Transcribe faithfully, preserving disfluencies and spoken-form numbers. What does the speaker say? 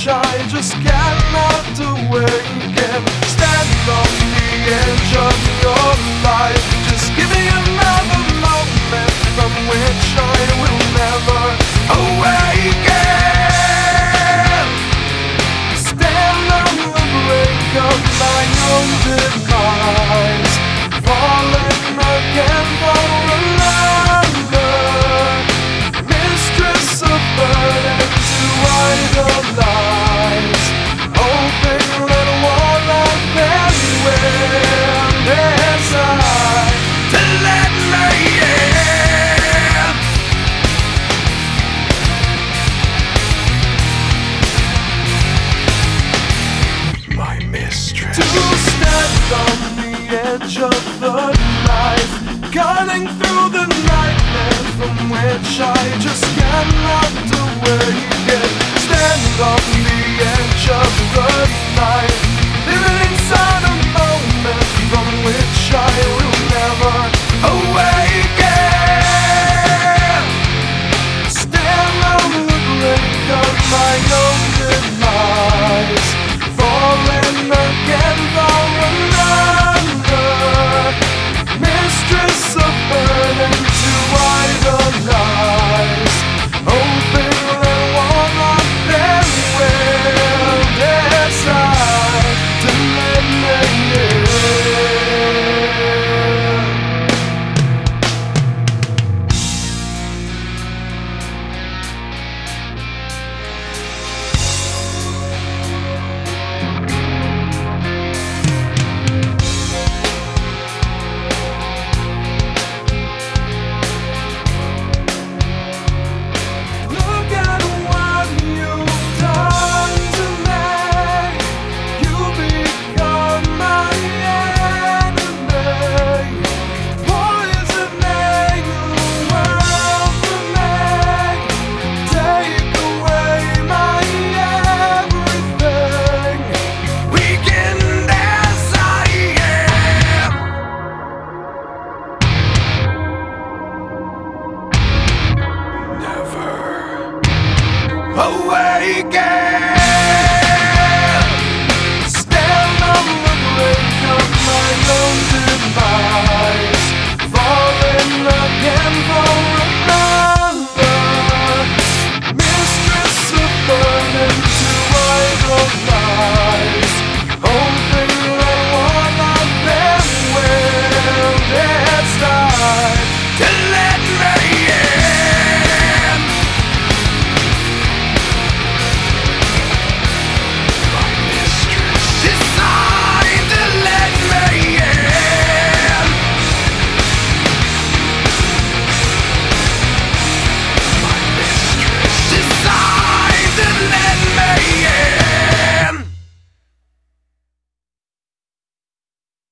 which I just cannot awaken. Stand on the edge of your life, just give me another moment from which I will never awaken. Stand on the brink of my own demise, falling again for another mistress of burdens to idolize, hoping that one of them will decide to let me in. My mistress. To stand on the edge of the knife, cutting through the nightmare from which I just cannot awaken. Stand on the edge of the knife,